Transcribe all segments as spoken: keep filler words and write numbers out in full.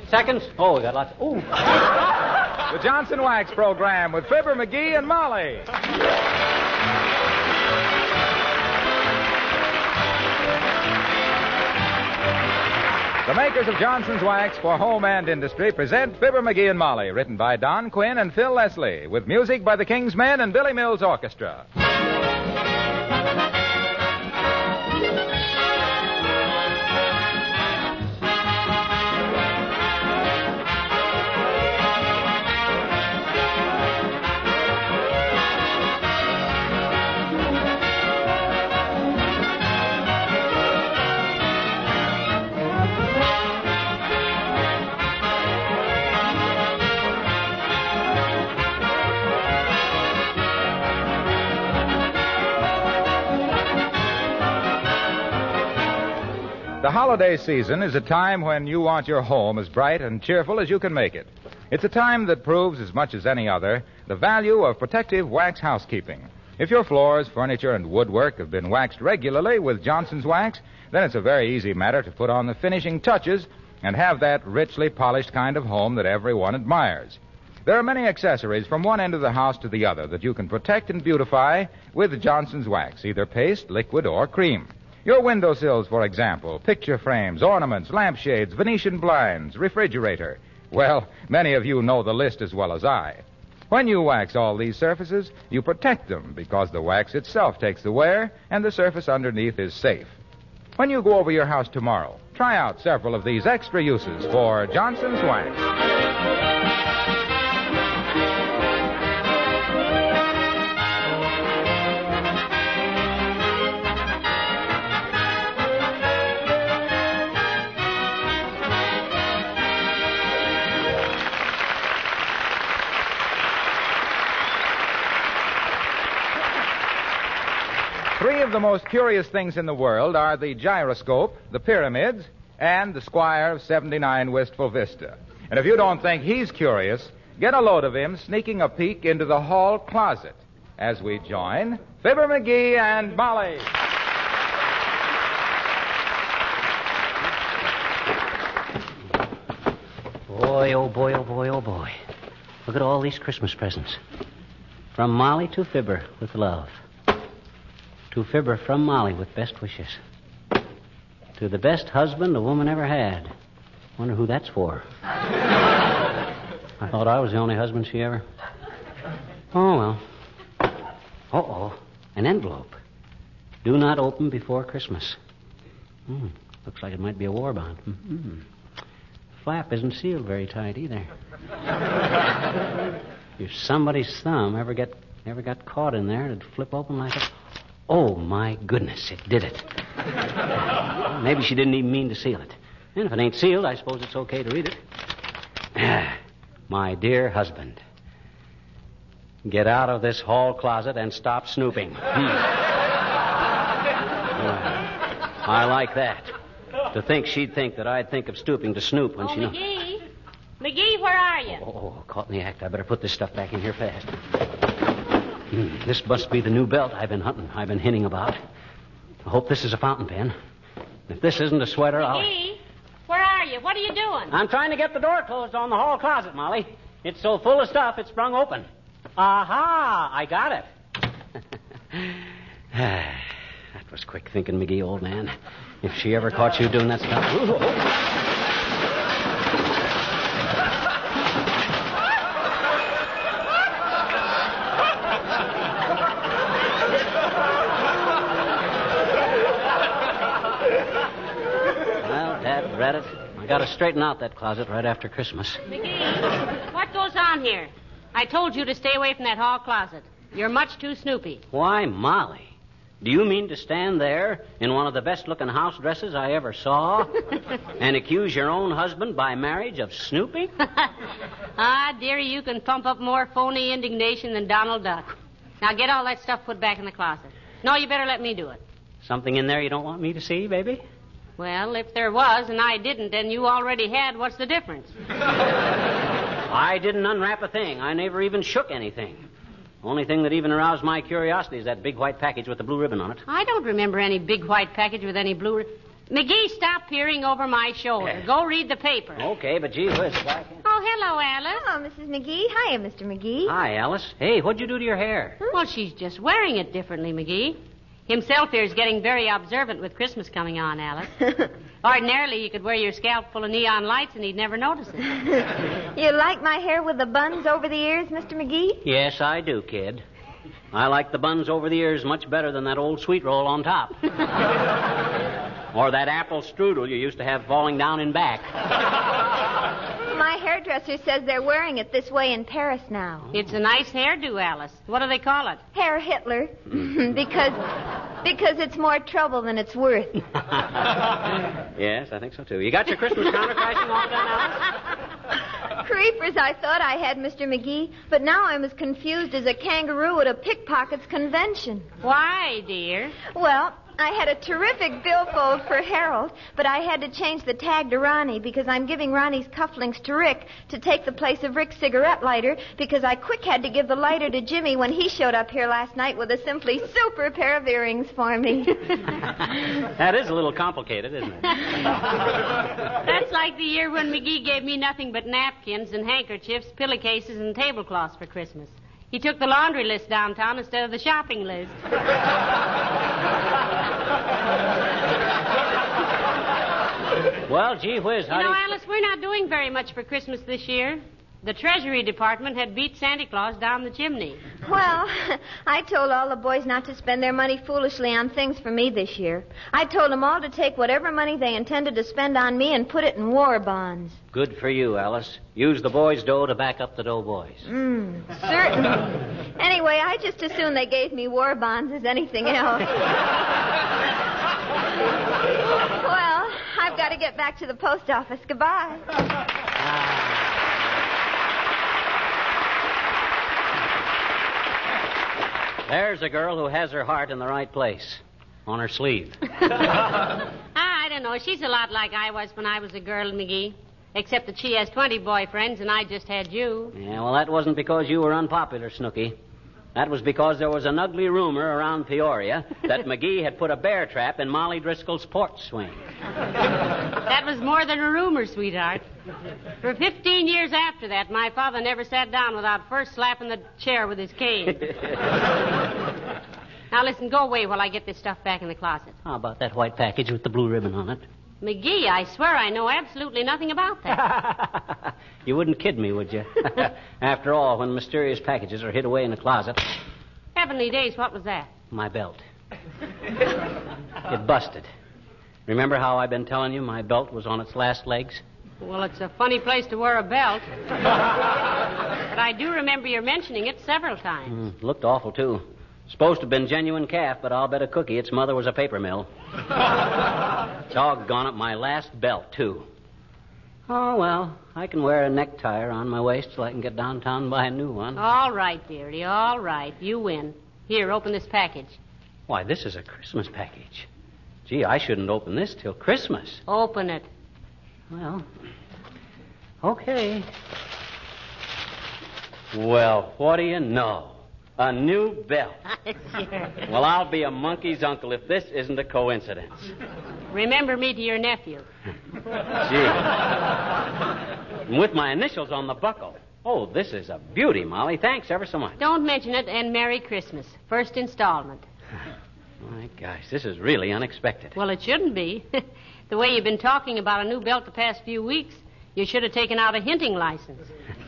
seconds. Oh, we got lots. Ooh. The Johnson Wax Program with Fibber McGee and Molly. The makers of Johnson's Wax for home and industry present Fibber McGee and Molly, written by Don Quinn and Phil Leslie, with music by the King's Men and Billy Mills Orchestra. The holiday season is a time when you want your home as bright and cheerful as you can make it. It's a time that proves, as much as any other, the value of protective wax housekeeping. If your floors, furniture, and woodwork have been waxed regularly with Johnson's Wax, then it's a very easy matter to put on the finishing touches and have that richly polished kind of home that everyone admires. There are many accessories from one end of the house to the other that you can protect and beautify with Johnson's Wax, either paste, liquid, or cream. Your windowsills, for example, picture frames, ornaments, lampshades, Venetian blinds, refrigerator. Well, many of you know the list as well as I. When you wax all these surfaces, you protect them because the wax itself takes the wear and the surface underneath is safe. When you go over your house tomorrow, try out several of these extra uses for Johnson's Wax. Three of the most curious things in the world are the gyroscope, the pyramids, and the Squire of seventy-nine Wistful Vista. And if you don't think he's curious, get a load of him sneaking a peek into the hall closet as we join Fibber McGee and Molly. Boy, oh boy, oh boy, oh boy. Look at all these Christmas presents. From Molly to Fibber with love. To Fibber from Molly with best wishes. To the best husband a woman ever had. Wonder who that's for. I thought I was the only husband she ever... Oh, well. Uh-oh. An envelope. Do not open before Christmas. Hmm. Looks like it might be a war bond. Mm-hmm. Flap isn't sealed very tight either. If somebody's thumb ever get ever got caught in there, it'd flip open like a... Oh, my goodness, it did it. Well, maybe she didn't even mean to seal it. And if it ain't sealed, I suppose it's okay to read it. My dear husband, get out of this hall closet and stop snooping. Hmm. I like that. To think she'd think that I'd think of stooping to snoop when oh, she knows. McGee. McGee, where are you? Oh, oh, caught in the act. I better put this stuff back in here fast. Hmm, this must be the new belt I've been hunting, I've been hinting about. I hope this is a fountain pen. If this isn't a sweater, I'll... McGee, where are you? What are you doing? I'm trying to get the door closed on the hall closet, Molly. It's so full of stuff, it's sprung open. Aha! I got it. That was quick thinking, McGee, old man. If she ever caught you doing that stuff... Ooh. Read it. I got to straighten out that closet right after Christmas. McGee, what goes on here? I told you to stay away from that hall closet. You're much too snoopy. Why, Molly, do you mean to stand there in one of the best-looking house dresses I ever saw and accuse your own husband by marriage of snooping? Ah, dearie, you can pump up more phony indignation than Donald Duck. Now get all that stuff put back in the closet. No, you better let me do it. Something in there you don't want me to see, baby? Well, if there was and I didn't and you already had, what's the difference? I didn't unwrap a thing. I never even shook anything. Only thing that even aroused my curiosity is that big white package with the blue ribbon on it. I don't remember any big white package with any blue ribbon. McGee, stop peering over my shoulder. Go read the paper. Okay, but gee whiz, I can't. Oh, hello, Alice. Hello, Missus McGee. Hiya, Mister McGee. Hi, Alice. Hey, what'd you do to your hair? Well, she's just wearing it differently, McGee. Himself here is getting very observant with Christmas coming on, Alice. Ordinarily, you could wear your scalp full of neon lights and he'd never notice it. You like my hair with the buns over the ears, Mister McGee? Yes, I do, kid. I like the buns over the ears much better than that old sweet roll on top. Or that apple strudel you used to have falling down in back. My hairdresser says they're wearing it this way in Paris now. It's a nice hairdo, Alice. What do they call it? Hair Hitler. because because it's more trouble than it's worth. Yes, I think so, too. You got your Christmas counter crashing all done, Alice? Creepers, I thought I had, Mister McGee, but now I'm as confused as a kangaroo at a pickpockets convention. Why, dear? Well, I had a terrific billfold for Harold, but I had to change the tag to Ronnie because I'm giving Ronnie's cufflinks to Rick to take the place of Rick's cigarette lighter because I quick had to give the lighter to Jimmy when he showed up here last night with a simply super pair of earrings for me. That is a little complicated, isn't it? That's like the year when McGee gave me nothing but napkins and handkerchiefs, pillowcases, and tablecloths for Christmas. He took the laundry list downtown instead of the shopping list. Well, gee whiz, how You know, do you... Alice, we're not doing very much for Christmas this year. The Treasury Department had beat Santa Claus down the chimney. Well, I told all the boys not to spend their money foolishly on things for me this year. I told them all to take whatever money they intended to spend on me and put it in war bonds. Good for you, Alice. Use the boys' dough to back up the doughboys. Mm, certainly. Anyway, I just as soon they gave me war bonds as anything else. Well, I've got to get back to the post office. Goodbye. There's a girl who has her heart in the right place. On her sleeve. ah, I don't know. She's a lot like I was when I was a girl, McGee. Except that she has twenty boyfriends and I just had you. Yeah, well, that wasn't because you were unpopular, Snooky. That was because there was an ugly rumor around Peoria that McGee had put a bear trap in Molly Driscoll's porch swing. That was more than a rumor, sweetheart. For fifteen years after that, my father never sat down without first slapping the chair with his cane. Now, listen, go away while I get this stuff back in the closet. How about that white package with the blue ribbon on it? McGee, I swear I know absolutely nothing about that. You wouldn't kid me, would you? After all, when mysterious packages are hid away in the closet... Heavenly days, what was that? My belt. It busted. Remember how I've been telling you my belt was on its last legs? Well, it's a funny place to wear a belt. But I do remember your mentioning it several times. Mm, looked awful, too. Supposed to have been genuine calf, but I'll bet a cookie its mother was a paper mill. Doggone it, my last belt, too. Oh, well, I can wear a necktie around my waist till I can get downtown and buy a new one. All right, dearie, all right. You win. Here, open this package. Why, this is a Christmas package. Gee, I shouldn't open this till Christmas. Open it. Well, okay. Well, what do you know? A new belt. Sure. Well, I'll be a monkey's uncle if this isn't a coincidence. Remember me to your nephew. Gee. And with my initials on the buckle. Oh, this is a beauty, Molly. Thanks ever so much. Don't mention it, and Merry Christmas. First installment. My gosh, this is really unexpected. Well, it shouldn't be. The way you've been talking about a new belt the past few weeks, you should have taken out a hinting license.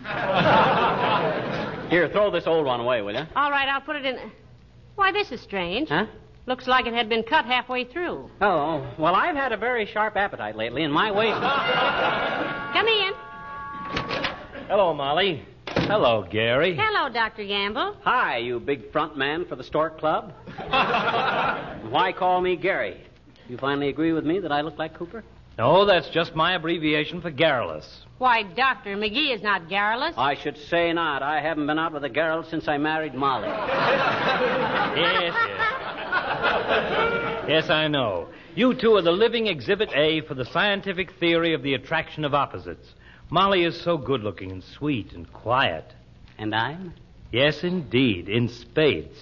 Here, throw this old one away, will you? All right, I'll put it in. Why, this is strange. Huh? Looks like it had been cut halfway through. Oh, well, I've had a very sharp appetite lately, and my waist... Come in. Hello, Molly. Hello, Gary. Hello, Doctor Gamble. Hi, you big front man for the Stork Club. Why call me Gary? You finally agree with me that I look like Cooper? No, that's just my abbreviation for garrulous. Why, Doctor, McGee is not garrulous. I should say not. I haven't been out with a girl since I married Molly. Yes, yes. Yes, I know. You two are the living exhibit A for the scientific theory of the attraction of opposites. Molly is so good-looking and sweet and quiet. And I'm? Yes, indeed, in spades.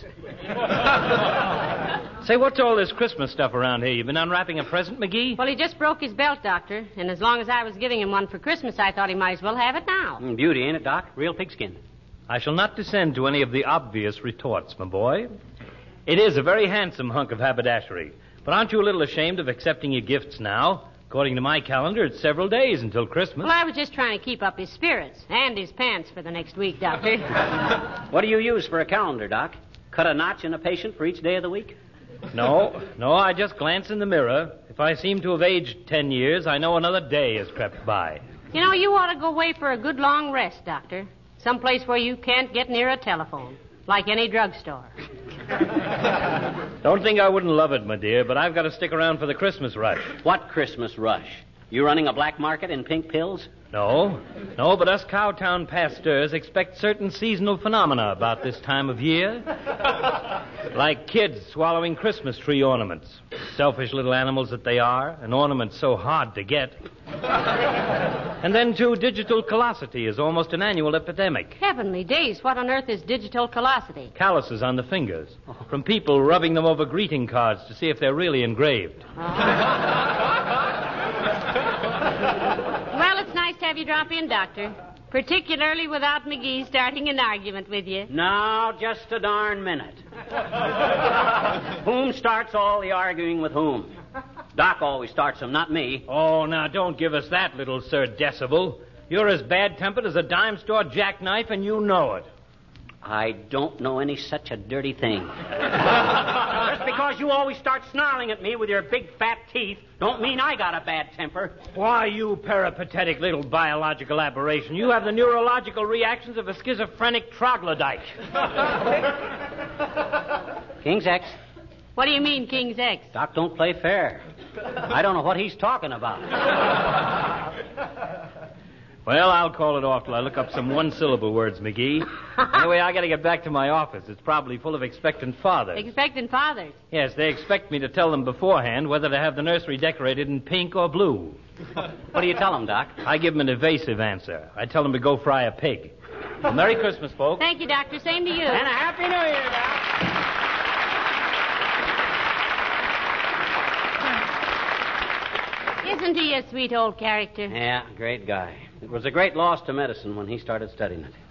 Say, what's all this Christmas stuff around here? You been unwrapping a present, McGee? Well, he just broke his belt, Doctor. And as long as I was giving him one for Christmas, I thought he might as well have it now. Mm, beauty, ain't it, Doc? Real pigskin. I shall not descend to any of the obvious retorts, my boy. It is a very handsome hunk of haberdashery. But aren't you a little ashamed of accepting your gifts now? According to my calendar, it's several days until Christmas. Well, I was just trying to keep up his spirits and his pants for the next week, Doctor. What do you use for a calendar, Doc? Cut a notch in a patient for each day of the week? No, no, I just glance in the mirror. If I seem to have aged ten years, I know another day has crept by. You know, you ought to go away for a good long rest, Doctor. Someplace where you can't get near a telephone, like any drugstore. Don't think I wouldn't love it, my dear, but I've got to stick around for the Christmas rush. What Christmas rush? You running a black market in pink pills? No, no, but us Cowtown pasteurs expect certain seasonal phenomena about this time of year. Like kids swallowing Christmas tree ornaments. Selfish little animals that they are, and ornaments so hard to get. And then, too, digital callosity is almost an annual epidemic. Heavenly days, what on earth is digital callosity? Calluses on the fingers. From people rubbing them over greeting cards to see if they're really engraved. Well, it's nice to have you drop in, Doctor. Particularly without McGee starting an argument with you. No, just a darn minute. Whom starts all the arguing with whom? Doc always starts them, not me. Oh, now, don't give us that, little Sir Decibel. You're as bad-tempered as a dime store jackknife, and you know it. I don't know any such a dirty thing. Just because you always start snarling at me with your big fat teeth don't mean I got a bad temper. Why, you peripatetic little biological aberration. You have the neurological reactions of a schizophrenic troglodyte. King's X. What do you mean, King's X? Doc don't play fair. I don't know what he's talking about. Well, I'll call it off till I look up some one-syllable words, McGee. Anyway, I got to get back to my office. It's probably full of expectant fathers. Expectant fathers? Yes, they expect me to tell them beforehand whether to have the nursery decorated in pink or blue. What do you tell them, Doc? I give them an evasive answer. I tell them to go fry a pig. Well, Merry Christmas, folks. Thank you, Doctor. Same to you. And a Happy New Year, Doc. Isn't he a sweet old character? Yeah, great guy. It was a great loss to medicine when he started studying it.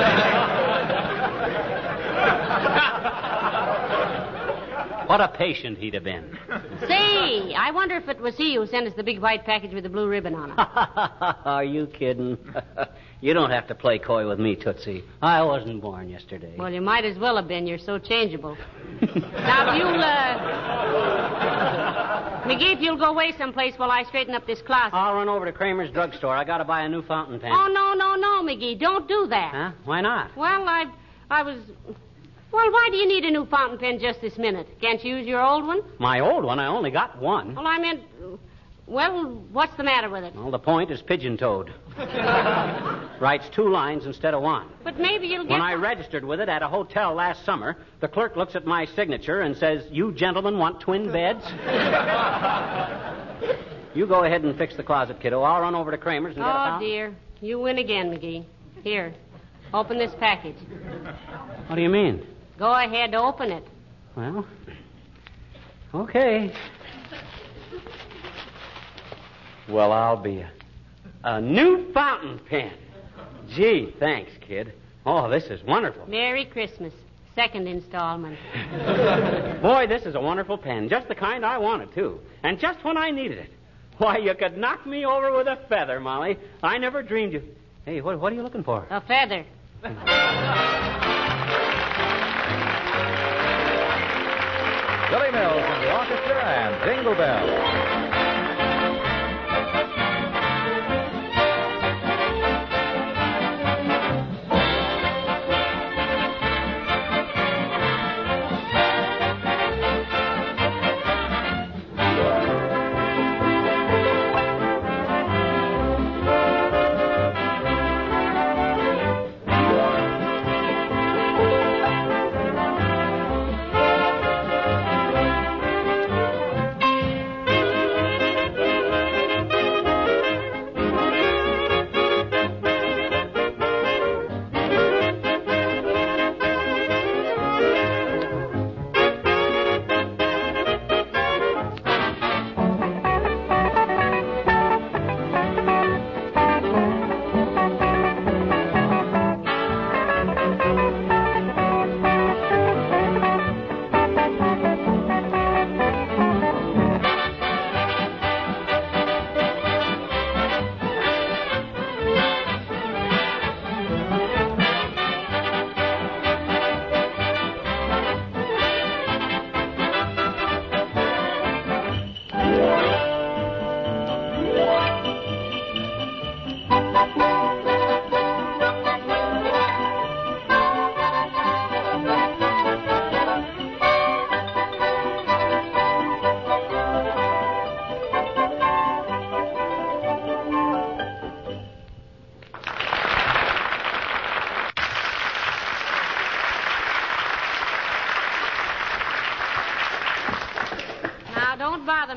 What a patient he'd have been. Say, I wonder if it was he who sent us the big white package with the blue ribbon on it. Are you kidding? You don't have to play coy with me, Tootsie. I wasn't born yesterday. Well, you might as well have been. You're so changeable. Now, if you'll, uh... McGee, if you'll go away someplace while I straighten up this closet. I'll run over to Kramer's drugstore. I gotta buy a new fountain pen. Oh, no, no, no, McGee. Don't do that. Huh? Why not? Well, I... I was... Well, why do you need a new fountain pen just this minute? Can't you use your old one? My old one? I only got one. Well, I meant... Well, what's the matter with it? Well, the point is pigeon-toed. Writes two lines instead of one. But maybe you'll get... When I one. registered with it at a hotel last summer, the clerk looks at my signature and says, "You gentlemen want twin beds?" You go ahead and fix the closet, kiddo. I'll run over to Kramer's and get a Oh, fountain. dear. You win again, McGee. Here. Open this package. What do you mean? Go ahead, open it. Well, okay. Well, I'll be a, a new fountain pen. Gee, thanks, kid. Oh, this is wonderful. Merry Christmas. Second installment. Boy, this is a wonderful pen. Just the kind I wanted, too. And just when I needed it. Why, you could knock me over with a feather, Molly. I never dreamed you... Hey, what, what are you looking for? A feather. Billy Mills and the orchestra and Jingle Bells.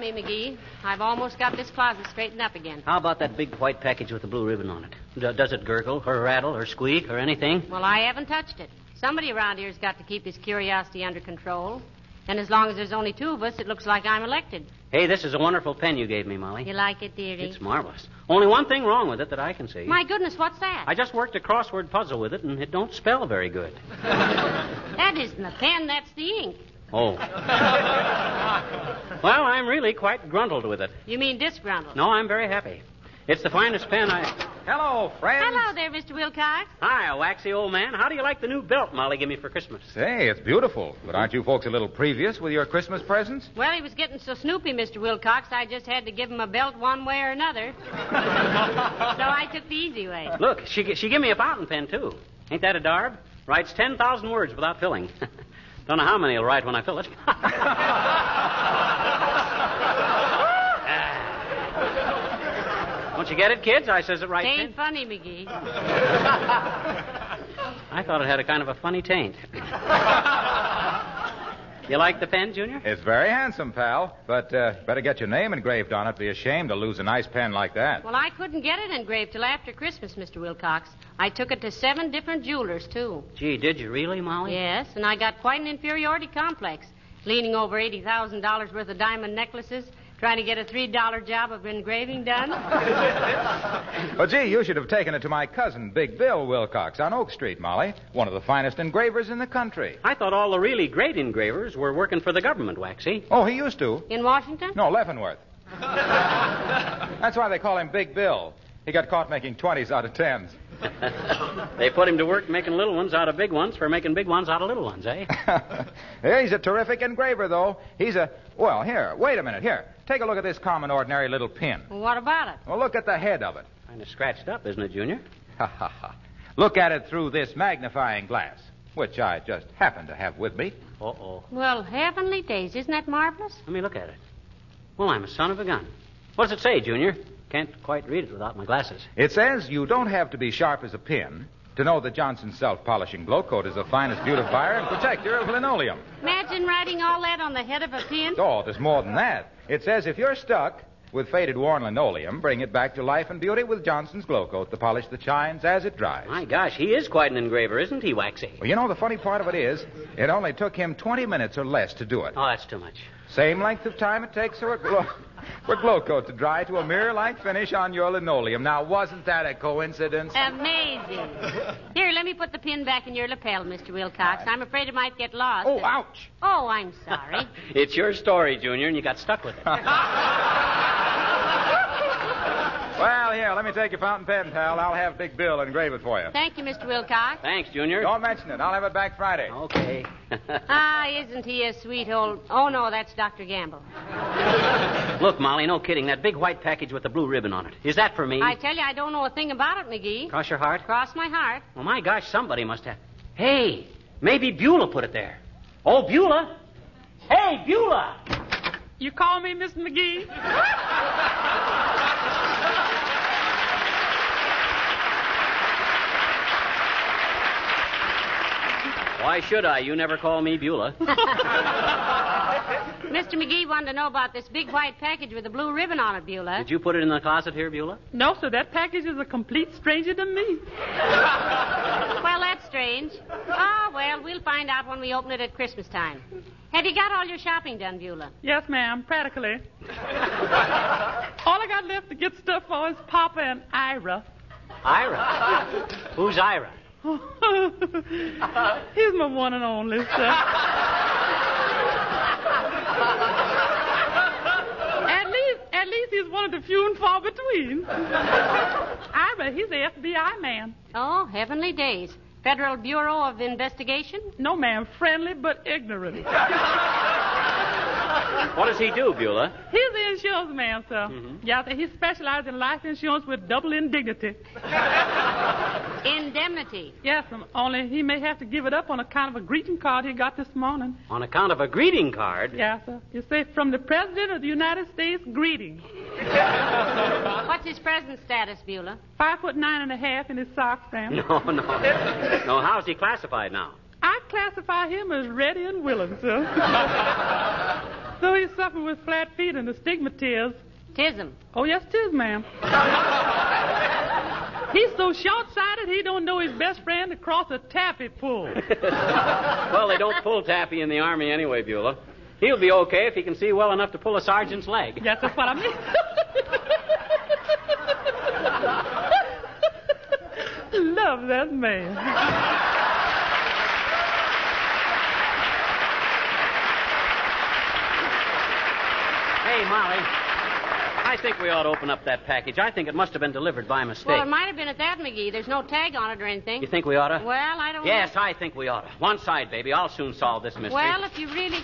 me, McGee. I've almost got this closet straightened up again. How about that big white package with the blue ribbon on it? D- does it gurgle or rattle or squeak or anything? Well, I haven't touched it. Somebody around here's got to keep his curiosity under control. And as long as there's only two of us, it looks like I'm elected. Hey, this is a wonderful pen you gave me, Molly. You like it, dearie? It's marvelous. Only one thing wrong with it that I can see. My goodness, what's that? I just worked a crossword puzzle with it, and it don't spell very good. That isn't the pen, that's the ink. Oh. Well, I'm really quite gruntled with it. You mean disgruntled? No, I'm very happy. It's the finest pen I... Hello, friends. Hello there, Mister Wilcox. Hi, a waxy old man. How do you like the new belt Molly gave me for Christmas? Say, it's beautiful. But aren't you folks a little previous with your Christmas presents? Well, he was getting so snoopy, Mister Wilcox, I just had to give him a belt one way or another. So I took the easy way. Look, she she gave me a fountain pen, too. Ain't that a darb? Writes ten thousand words without filling. Don't know how many he'll write when I fill it. Don't you get it, kids? I says it right. It ain't funny, McGee. I thought it had a kind of a funny taint. You like the pen, Junior? It's very handsome, pal. But uh, better get your name engraved on it. Be ashamed to lose a nice pen like that. Well, I couldn't get it engraved till after Christmas, Mister Wilcox. I took it to seven different jewelers, too. Gee, did you really, Molly? Yes, and I got quite an inferiority complex. Leaning over eighty thousand dollars worth of diamond necklaces, trying to get a three dollar job of engraving done. Well, gee, you should have taken it to my cousin, Big Bill Wilcox, on Oak Street, Molly. One of the finest engravers in the country. I thought all the really great engravers were working for the government, Waxy. Oh, he used to. In Washington? No, Leavenworth. That's why they call him Big Bill. He got caught making twenties out of tens. They put him to work making little ones out of big ones for making big ones out of little ones, eh? Yeah, he's a terrific engraver, though. He's a... Well, here, wait a minute. Here, take a look at this common, ordinary little pin. Well, what about it? Well, look at the head of it. Kind of scratched up, isn't it, Junior? Ha, ha, ha. Look at it through this magnifying glass, which I just happen to have with me. Uh-oh. Well, heavenly days, isn't that marvelous? Let me look at it. Well, I'm a son of a gun. What does it say, Junior? Can't quite read it without my glasses. It says you don't have to be sharp as a pin to know that Johnson's self-polishing glow coat is the finest beautifier and protector of linoleum. Imagine writing all that on the head of a pin. Oh, there's more than that. It says if you're stuck with faded, worn linoleum, bring it back to life and beauty with Johnson's glow coat, the polish that shines as it dries. My gosh, he is quite an engraver, isn't he, Waxy? Well, you know, the funny part of it is, it only took him twenty minutes or less to do it. Oh, that's too much. Same length of time it takes for a glow, for a glow coat to dry to a mirror-like finish on your linoleum. Now, wasn't that a coincidence? Amazing. Here, let me put the pin back in your lapel, Mister Wilcox. I'm afraid it might get lost. Oh, ouch. Oh, I'm sorry. It's your story, Junior, and you got stuck with it. Well, here, let me take your fountain pen, pal. I'll have Big Bill engrave it for you. Thank you, Mister Wilcox. Thanks, Junior. Don't mention it. I'll have it back Friday. Okay. Ah, isn't he a sweet old... Oh, no, that's Doctor Gamble. Look, Molly, no kidding. That big white package with the blue ribbon on it. Is that for me? I tell you, I don't know a thing about it, McGee. Cross your heart? Cross my heart. Well, my gosh, somebody must have... Hey, maybe Beulah put it there. Oh, Beulah. Hey, Beulah. You call me Miss McGee? Why should I? You never call me Beulah. Mister McGee wanted to know about this big white package with a blue ribbon on it, Beulah. Did you put it in the closet here, Beulah? No, sir. That package is a complete stranger to me. Well, that's strange. Oh, well, we'll find out when we open it at Christmas time. Have you got all your shopping done, Beulah? Yes, ma'am, practically. All I got left to get stuff for is Papa and Ira. Ira? Who's Ira? He's my one and only, sir. At least, at least he's one of the few and far between. Ira, he's the F B I man. Oh, heavenly days. Federal Bureau of Investigation? No, ma'am, friendly but ignorant. What does he do, Beulah? He's the insurance man, sir. Mm-hmm. Yeah, he specializes in life insurance with double indignity. Indemnity. Yes, um, only he may have to give it up on account of a greeting card he got this morning. On account of a greeting card? Yes, sir. You say, from the President of the United States, greeting. What's his present status, Beulah? Five foot nine and a half in his socks, Sam. No, no. No, how's he classified now? I classify him as ready and willing, sir. So he's suffering with flat feet and astigmatism. Tism. Oh, yes, tis, ma'am. He's so short-sighted he don't know his best friend across a taffy pull. Well, they don't pull taffy in the Army anyway, Beulah. He'll be okay if he can see well enough to pull a sergeant's leg. Yes, that's what I mean. Love that man. Hey, Molly. I think we ought to open up that package. I think it must have been delivered by mistake. Well, it might have been at that, McGee. There's no tag on it or anything. You think we ought to? Well, I don't Yes, know. I think we ought to. One side, baby. I'll soon solve this mystery. Well, if you really...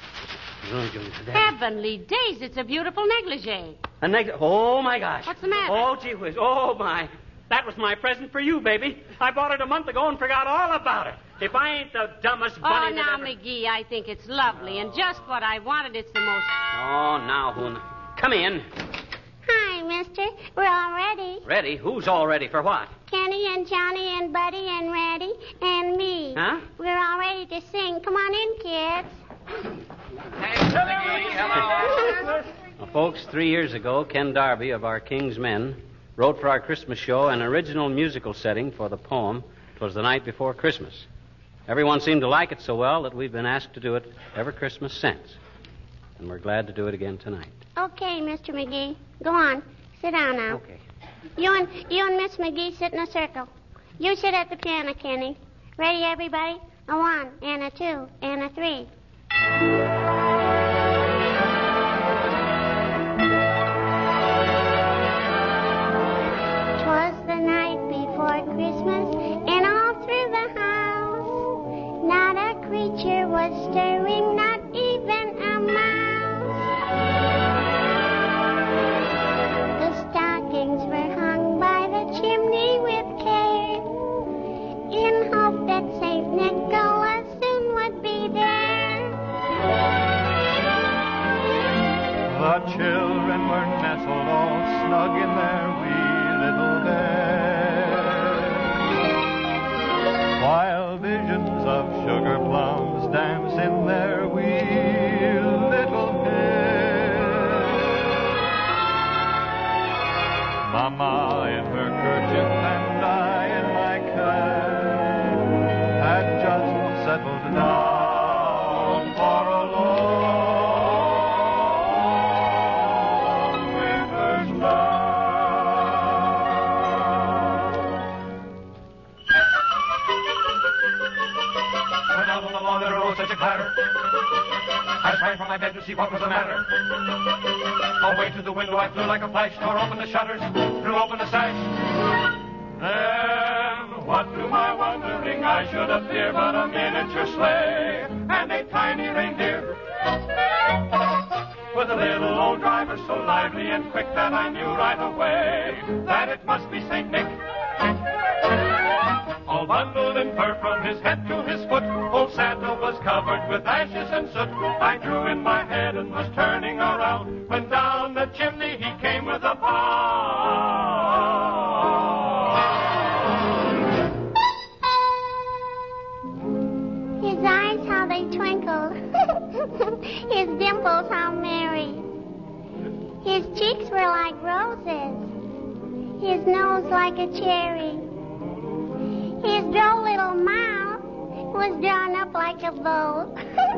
Heavenly days, it's a beautiful negligee. A neg- oh, my gosh. What's the matter? Oh, gee whiz. Oh, my. That was my present for you, baby. I bought it a month ago and forgot all about it. If I ain't the dumbest Oh, bunny now, that ever... McGee, I think it's lovely and just what I wanted. It's the most... Oh, now, Hoon. Come in. Hi, mister. We're all ready. Ready? Who's all ready for what? Kenny and Johnny and Buddy and Reddy and me. Huh? We're all ready to sing. Come on in, kids. Well, folks, three years ago, Ken Darby of our King's Men wrote for our Christmas show an original musical setting for the poem. It was the night before Christmas. Everyone seemed to like it so well that we've been asked to do it every Christmas since. And we're glad to do it again tonight. Okay, Mister McGee. Go on. Sit down now. Okay. You and you and Miss McGee sit in a circle. You sit at the piano, Kenny. Ready, everybody? A one and a two and a three. Twas the night before Christmas, and all through the house, not a creature was stirring, not even a mouse. The stockings were hung by the chimney with care, in hope that Saint Nicholas soon would be there. The children were nestled all snug in their wee little bed, while visions of sugar plums dance in their wee little heads. Mama in her kerchief and I in my cap had just settled down for a long winter's nap. When out on the lawn there arose such a clatter, I sprang from my bed to see what was the matter. Away to the window I flew like a flash, tore open the shutters, threw open the sash. Then, what to my wondering I should appear but a miniature sleigh and a tiny reindeer, with a little old driver so lively and quick that I knew right away that it must be Saint Nick. All bundled in fur from his head to his foot, old Santa was covered with ashes and soot. I drew in my head and was turning around when down the chimney he came with a bound. His eyes, how they twinkled. His dimples, how merry. His cheeks were like roses. His nose like a cherry. His droll little mouth was drawn up like a bow.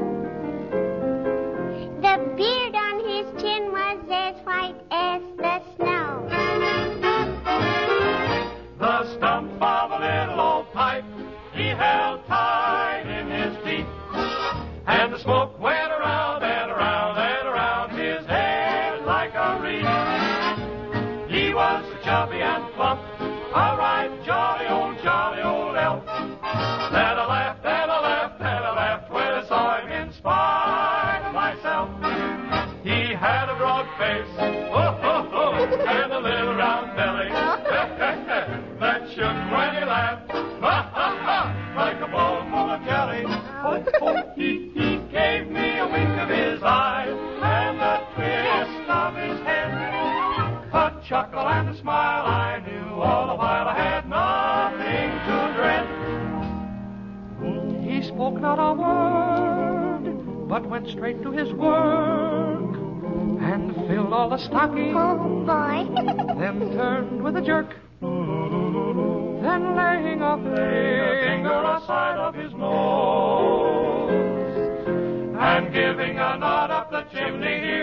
The beard on his chin was as white as the snow. The stump of a little old pipe he held tight in his teeth, and the smoke went around and around and around his head like a wreath. He was so chubby and plump, a right jolly old, jolly old elf. Then I laughed and I laughed and I laughed when I saw him in spite of myself. He had a broad face, oh, oh, oh, and a little round belly that shook when he laughed, ha, ha, ha, like a bowl full of jelly. Oh, oh, he, he gave me a wink of his eye and the twist of his head, a chuckle and a smile I knew all the while I had nothing to dread. He spoke not a word, but went straight to his work and filled all the stockings. Oh, boy. Then turned with a jerk. Then laying a finger aside of his nose and giving a nod up the chimney he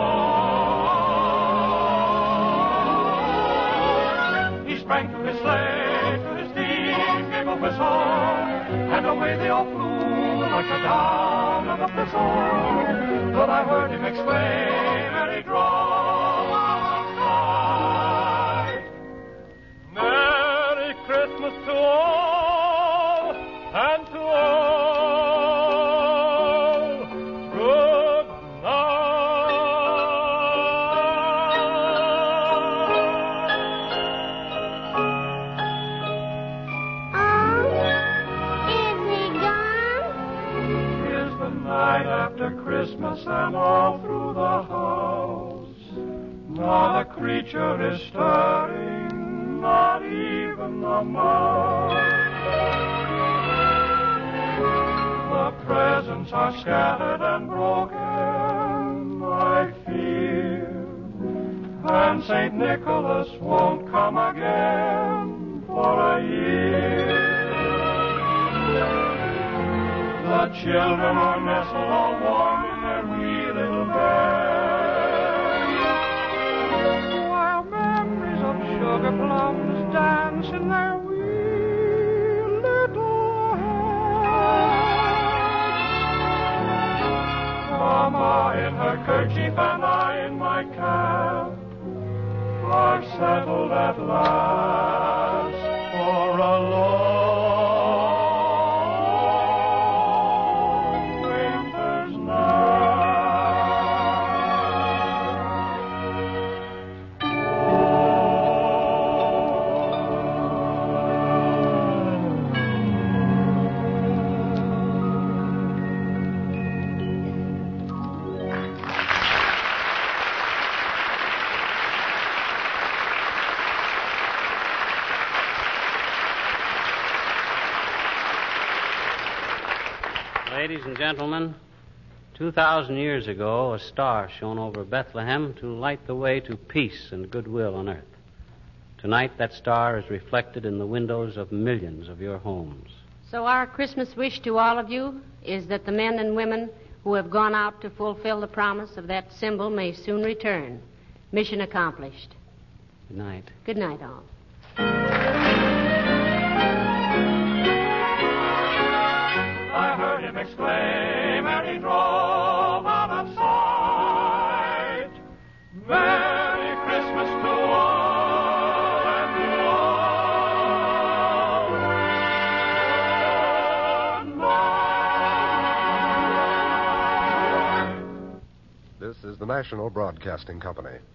rode. He sprang to his sleigh, to his team, gave a whistle, and away they all flew like the down of a thistle. But I heard him exclaim, and he drove outside. Merry Christmas to all, and to all, good night after Christmas and all through the house. Not a creature is stirring, not even the mouse. The presents are scattered and broken, I fear, and Saint Nicholas won't come again for a year. The children are nestled all warm in their wee little beds, while memories of sugar plums dance in their wee little heads. Mama in her kerchief and I in my cap are settled at last for a long Ladies and gentlemen, two thousand years ago, a star shone over Bethlehem to light the way to peace and goodwill on earth. Tonight, that star is reflected in the windows of millions of your homes. So our Christmas wish to all of you is that the men and women who have gone out to fulfill the promise of that symbol may soon return. Mission accomplished. Good night. Good night, all. I heard him exclaim, and he drove out of sight. Merry Christmas to all, and to all. Good night. This is the National Broadcasting Company.